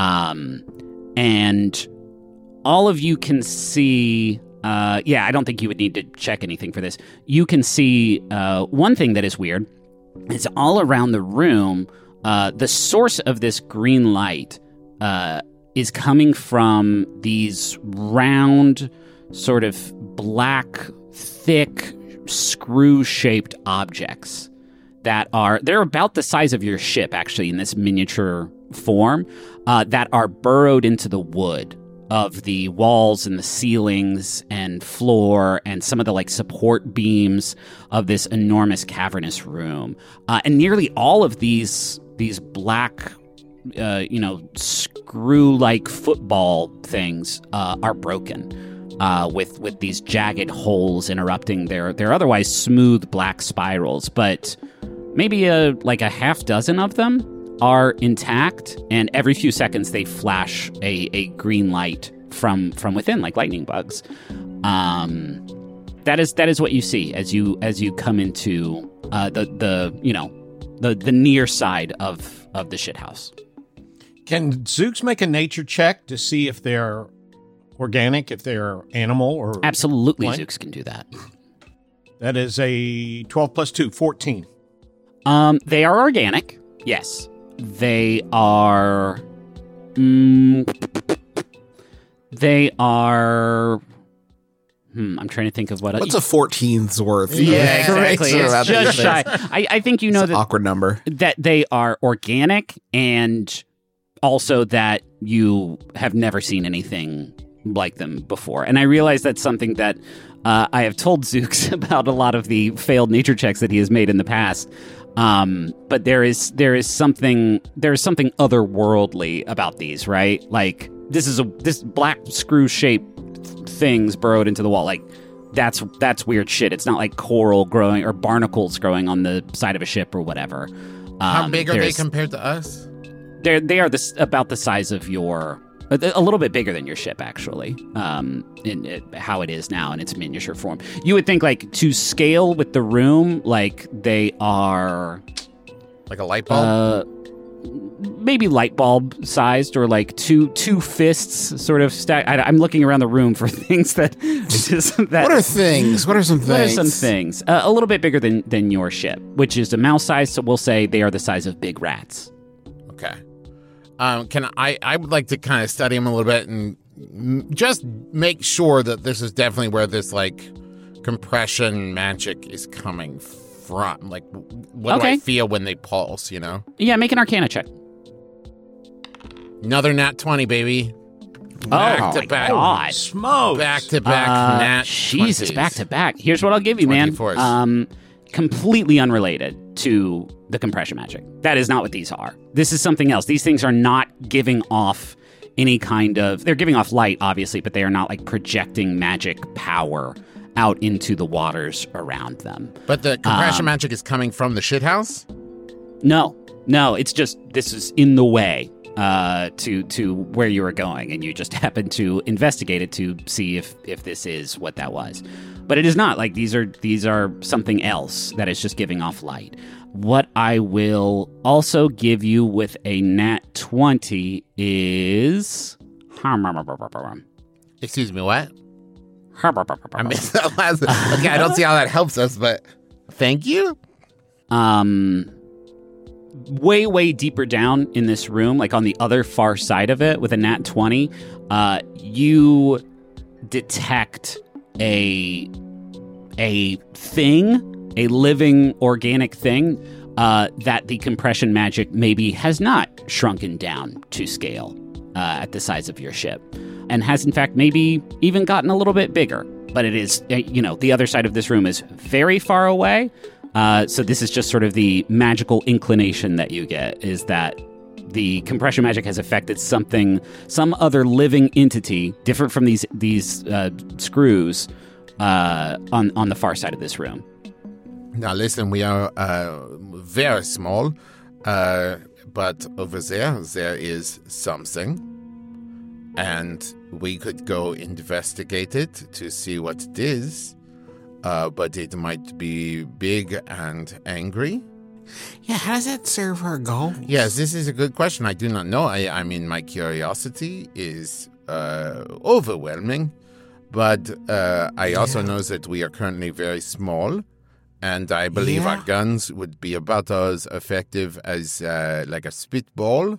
And all of you can see, I don't think you would need to check anything for this. You can see one thing that is weird is all around the room, the source of this green light is coming from these round, sort of black, thick, screw-shaped objects they're about the size of your ship, actually, in this miniature form, that are burrowed into the wood of the walls and the ceilings and floor and some of the like support beams of this enormous cavernous room. And nearly all of these black screw-like football things are broken. With these jagged holes interrupting their otherwise smooth black spirals, but maybe a half dozen of them are intact, and every few seconds they flash a green light from within, like lightning bugs. That is what you see as you come into the near side of the shithouse. Can Zooks make a nature check to see if they're organic, if they're animal or absolutely plant? Zooks can do that. That is a 12 plus 2, 14. They are organic. Yes. They are they are I'm trying to think of what's a 14's worth. Yeah, exactly. It's just shy. I think you know that awkward number. That they are organic, and also that you have never seen anything like them before. And I realize that's something that I have told Zooks about a lot of the failed nature checks that he has made in the past. But there is something otherworldly about these, right? Like this black screw shaped things burrowed into the wall. Like that's weird shit. It's not like coral growing or barnacles growing on the side of a ship or whatever. How big are they compared to us? They are about the size of your. A little bit bigger than your ship, actually, in how it is now in its miniature form. You would think, like, to scale with the room, like, they are... Like a light bulb? maybe light bulb sized, or like two fists sort of stacked. I'm looking around the room for things that. What are things? What are some things? What are some things? A little bit bigger than your ship, which is a mouse size. So we'll say they are the size of big rats. Okay. I would like to kind of study them a little bit and just make sure that this is definitely where this like compression magic is coming from. Like, what do I feel when they pulse? You know? Yeah, make an Arcana check. Another nat 20, baby. Back to back. God. Smokes. Back to back nat 20s. Jesus, back to back. Here's what I'll give you, man. Completely unrelated to the compression magic. That is not what these are. This is something else. These things are not giving off any kind of... They're giving off light, obviously, but they are not like projecting magic power out into the waters around them. But the compression magic is coming from the shithouse? No, it's just this is in the way to where you were going, and you just happened to investigate it to see if this is what that was. But it is not. Like, these are something else that is just giving off light. What I will also give you with a nat 20 is... Excuse me, what? I missed that last... Okay, I don't see how that helps us, but thank you. Way deeper down in this room, like on the other far side of it, with a nat 20, you detect a thing, a living organic thing, that the compression magic maybe has not shrunken down to scale at the size of your ship, and has in fact maybe even gotten a little bit bigger. But it is, the other side of this room is very far away. So this is just sort of the magical inclination that you get, is that the compression magic has affected some other living entity different from these screws on the far side of this room. Now listen, we are very small, but over there is something, and we could go investigate it to see what it is. But it might be big and angry. Yeah, how does that serve our goals? Yes, this is a good question. I do not know. I mean, my curiosity is overwhelming. But I also know that we are currently very small. And I believe our guns would be about as effective as like a spitball.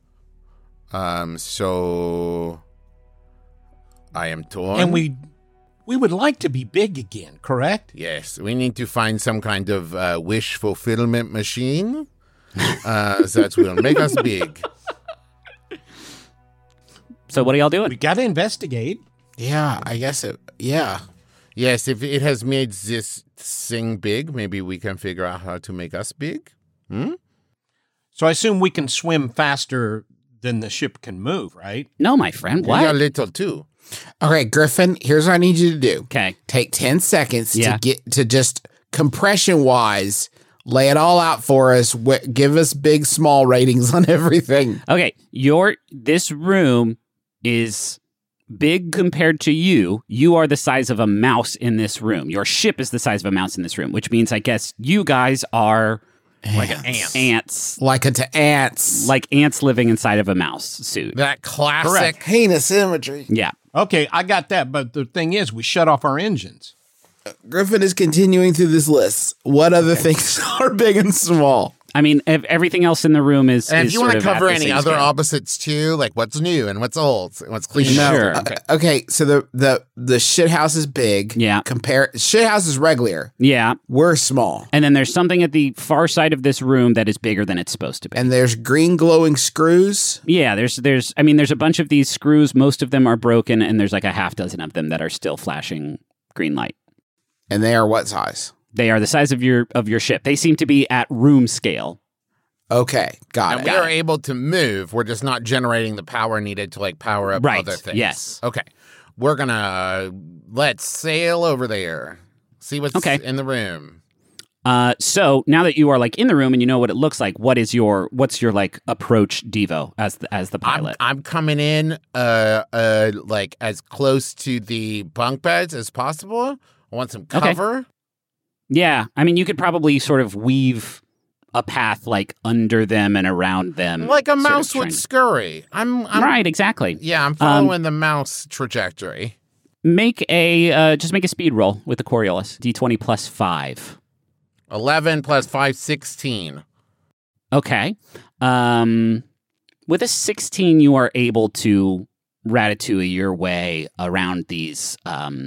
So I am torn. And we would like to be big again, correct? Yes, we need to find some kind of wish fulfillment machine that will make us big. So what are y'all doing? We got to investigate. Yeah, I guess it. Yeah. Yes, if it has made this thing big, maybe we can figure out how to make us big. So I assume we can swim faster than the ship can move, right? No, my friend. What? We are little too. Okay, Griffin, here's what I need you to do. Okay. Take 10 seconds to get to just compression-wise, lay it all out for us. Give us big, small ratings on everything. Okay, this room is big compared to you. You are the size of a mouse in this room. Your ship is the size of a mouse in this room, which means I guess you guys are... Like an ant. Ants. Like ants. Like ants living inside of a mouse suit. That classic heinous imagery. Yeah. Okay, I got that. But the thing is, we shut off our engines. Griffin is continuing through this list. What other things are big and small? I mean, everything else in the room is. And if you want to cover any other scale. opposites too, like what's new and what's old, and what's clean. Sure. Okay, so the shit house is big. Yeah. Shit house is regular. Yeah. We're small. And then there's something at the far side of this room that is bigger than it's supposed to be. And there's green glowing screws. Yeah, there's a bunch of these screws. Most of them are broken, and there's like a half dozen of them that are still flashing green light. And they are what size? They are the size of your ship. They seem to be at room scale. Okay, got and it. we are able to move. We're just not generating the power needed to like power up other things. Yes. Okay. We're let's sail over there. See what's in the room. So now that you are like in the room and you know what it looks like, what's your like approach, Devo, as the pilot? I'm coming in like as close to the bunk beds as possible. I want some cover. Okay. Yeah, I mean, you could probably sort of weave a path like under them and around them. Like a mouse would scurry. I'm right, exactly. Yeah, I'm following the mouse trajectory. Make a speed roll with the Coriolis. D20 plus 5. 11 plus 5, 16. Okay. With a 16, you are able to Ratatouille your way around these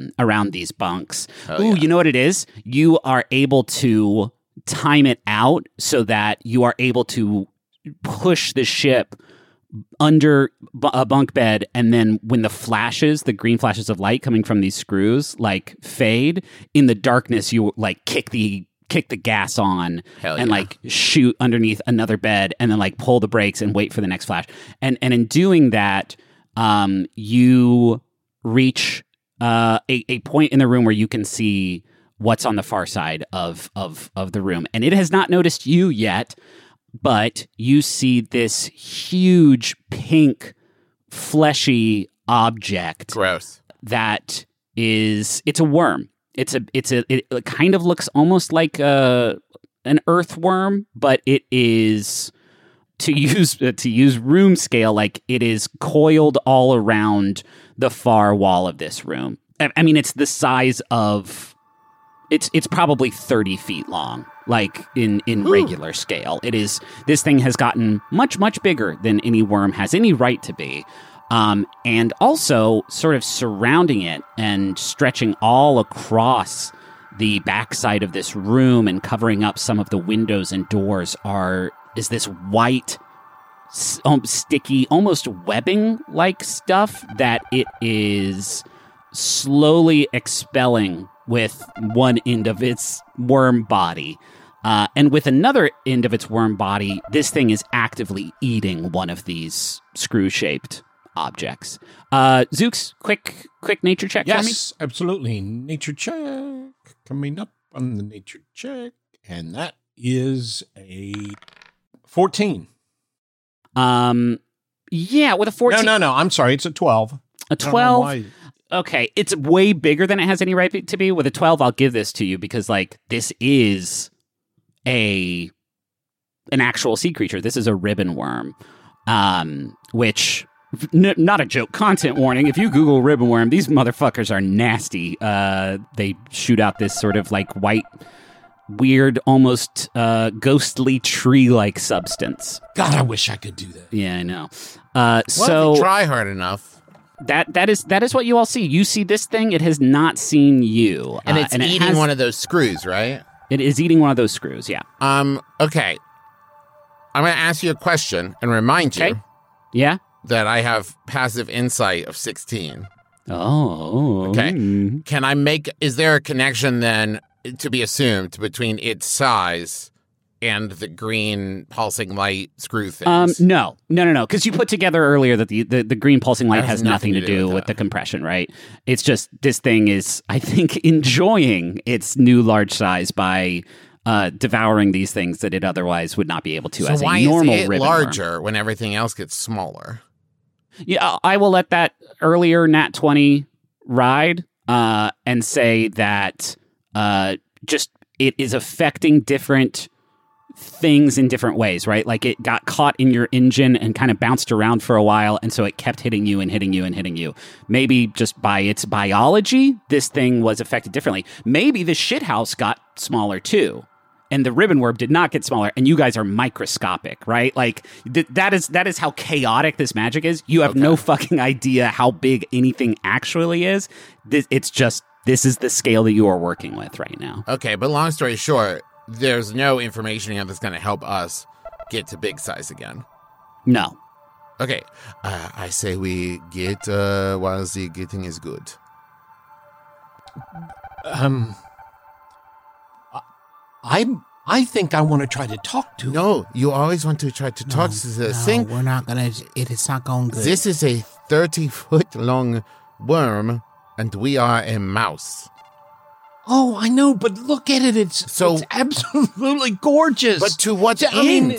bunks. You know what it is? You are able to time it out so that you are able to push the ship under a bunk bed, and then when the green flashes of light coming from these screws like fade in the darkness, you like kick the gas on and like shoot underneath another bed, and then like pull the brakes and wait for the next flash. And in doing that, you reach a point in the room where you can see what's on the far side of the room, and it has not noticed you yet. But you see this huge pink, fleshy object. Gross. That it's a worm. It kind of looks almost like an earthworm, but it is, to use room scale, like it is coiled all around the far wall of this room. I mean, it's the size of. It's probably 30 feet long, like in regular scale. This thing has gotten much, much bigger than any worm has any right to be. And also sort of surrounding it and stretching all across the backside of this room and covering up some of the windows and doors is this white, sticky, almost webbing-like stuff that it is slowly expelling with one end of its worm body. And with another end of its worm body, this thing is actively eating one of these screw-shaped objects. Zooks, quick nature check for me? Yes, absolutely. Nature check. Coming up on the nature check. And that is a 14. Yeah, with a 14. No. I'm sorry. It's a 12. A 12? Okay, it's way bigger than it has any right to be. With a 12, I'll give this to you because, like, this is an actual sea creature. This is a ribbon worm, which, not a joke, content warning. If you Google ribbon worm, these motherfuckers are nasty. They shoot out this sort of, like, white, weird, almost ghostly tree-like substance. God, I wish I could do that. Yeah, I know. Well, if you try hard enough. That is what you all see. You see this thing; it has not seen you, and it's eating one of those screws, right? It is eating one of those screws. Yeah. Okay. I'm going to ask you a question and remind you. Yeah. That I have passive insight of 16. Oh. Okay. Can I is there a connection then to be assumed between its size and the green pulsing light screw things? No. Because you put together earlier that the green pulsing light has nothing to do with the compression, right? It's just this thing is, I think, enjoying its new large size by devouring these things that it otherwise would not be able to as a normal ribbon worm. So why is it larger when everything else gets smaller? Yeah, I will let that earlier Nat 20 ride and say that just it is affecting different things in different ways, right? Like it got caught in your engine and kind of bounced around for a while, and so it kept hitting you and hitting you and hitting you. Maybe just by its biology, this thing was affected differently. Maybe the shithouse got smaller too, and the ribbon worm did not get smaller, and you guys are microscopic, right? Like that is how chaotic this magic is. You have no fucking idea how big anything actually is. This is the scale that you are working with right now. Okay, but long story short, there's no information here that's going to help us get to big size again. No. Okay. I say we get while the getting is good. I think I want to try to talk to. No, you always want to try to talk to the thing. We're not going to. It's not going good. This is a 30-foot long worm, and we are a mouse. Oh, I know, but look at it. It's absolutely gorgeous. But to what end? I mean,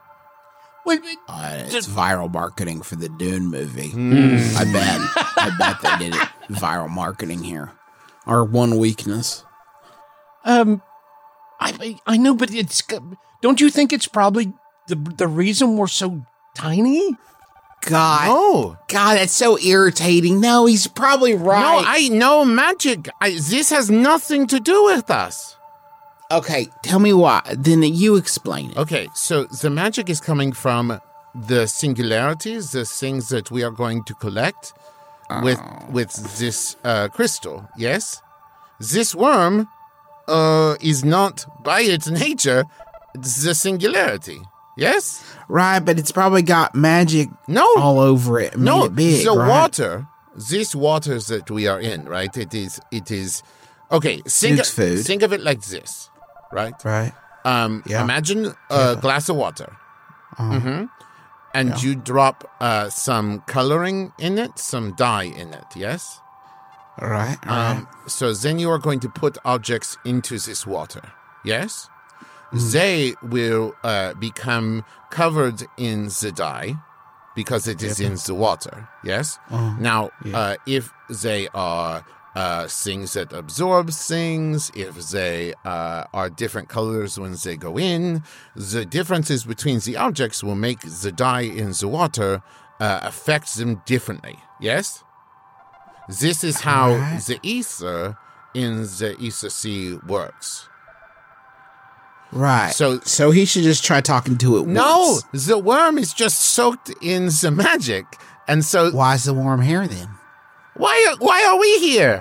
it's viral marketing for the Dune movie. I bet they did it. Viral marketing here. Our one weakness. I know, but Don't you think it's probably the reason we're so tiny? God. No. God, that's so irritating. No, he's probably right. No, I know magic. This has nothing to do with us. Okay, tell me why. Then you explain it. Okay, so the magic is coming from the singularities, the things that we are going to collect with this crystal, yes? This worm is not, by its nature, the singularity, yes? Right, but it's probably got magic all over it. No, it big, the right? water, this water that we are in, right? It is. Okay, think of it like this, right? Right. Imagine a glass of water. And you drop some coloring in it, some dye in it, yes? All right. So then you are going to put objects into this water, yes? They will become covered in the dye because it is in the water, yes? Now, if they are things that absorb things, if they are different colors when they go in, the differences between the objects will make the dye in the water affect them differently, yes? This is how the ether in the ether sea works. Right. So he should just try talking to it No, once. the worm is just soaked in the magic. And so why is the worm here then? Why are we here?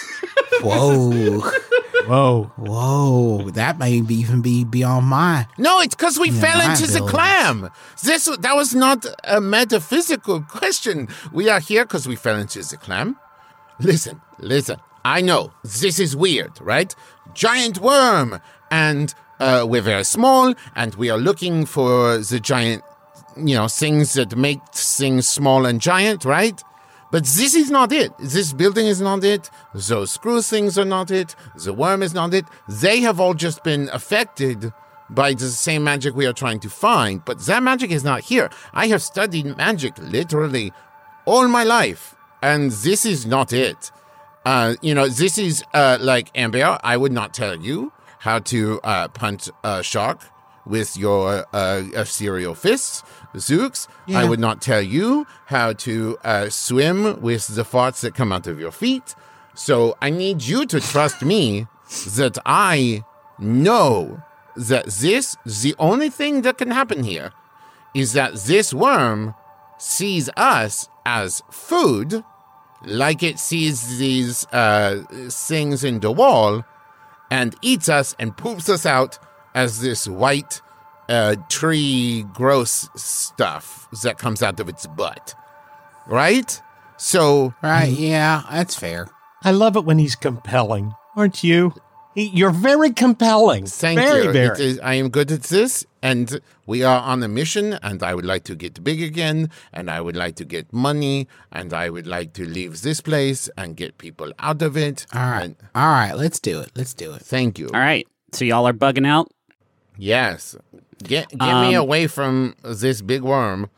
Whoa. That may even be beyond my... No, it's because we fell into the clam. That was not a metaphysical question. We are here because we fell into the clam. Listen. I know, this is weird, right? Giant worm. And we're very small, and we are looking for the giant, things that make things small and giant, right? But this is not it. This building is not it. Those screw things are not it. The worm is not it. They have all just been affected by the same magic we are trying to find. But that magic is not here. I have studied magic literally all my life. And this is not it. This is like Amber. I would not tell you how to punch a shark with your ethereal fists. Zooks, I would not tell you how to swim with the farts that come out of your feet. So I need you to trust me that I know that the only thing that can happen here is that this worm sees us as food, like it sees these things in the wall, and eats us and poops us out as this white tree gross stuff that comes out of its butt. Right? So... Right, yeah, that's fair. I love it when he's compelling, aren't you? You're very compelling. Thank you. Very. I am good at this, and we are on a mission, and I would like to get big again, and I would like to get money, and I would like to leave this place and get people out of it. All right, let's do it. Thank you. All right, so y'all are bugging out? Yes. Get me away from this big worm.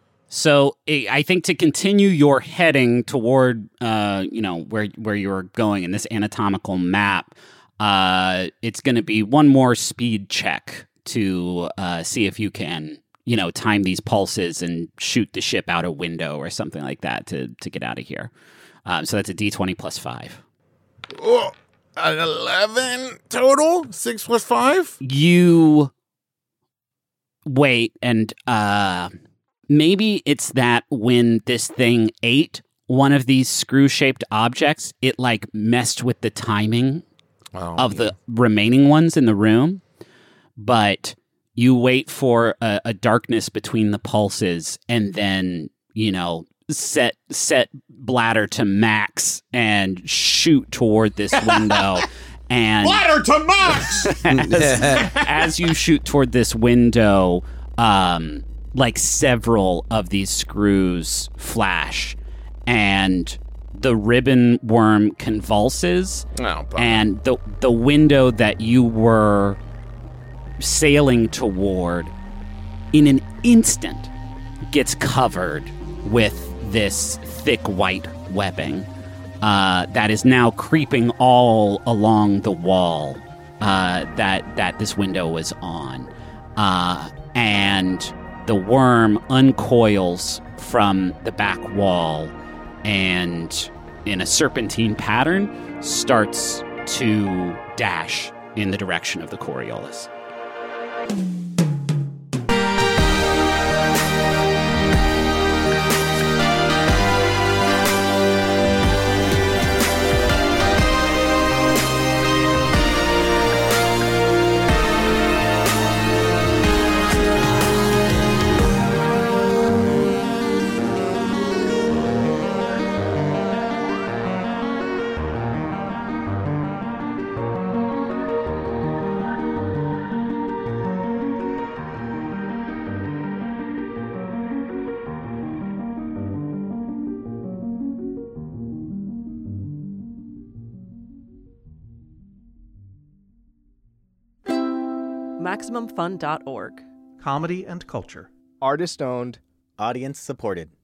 So I think to continue your heading toward, where you're going in this anatomical map, it's going to be one more speed check to see if you can, time these pulses and shoot the ship out a window or something like that to get out of here. So that's a D20 plus 5. Oh, an 11 total? 6 plus 5? You wait, and maybe it's that when this thing ate one of these screw-shaped objects, it messed with the timing of the remaining ones in the room. But you wait for a darkness between the pulses, and then set bladder to max and shoot toward this window. And bladder to max. as you shoot toward this window, several of these screws flash, and the ribbon worm convulses, and the window that you were sailing toward in an instant gets covered with this thick white webbing that is now creeping all along the wall that this window was on. and the worm uncoils from the back wall and, in a serpentine pattern, starts to dash in the direction of the Coriolis. MaximumFun.org. Comedy and culture. Artist owned. Audience supported.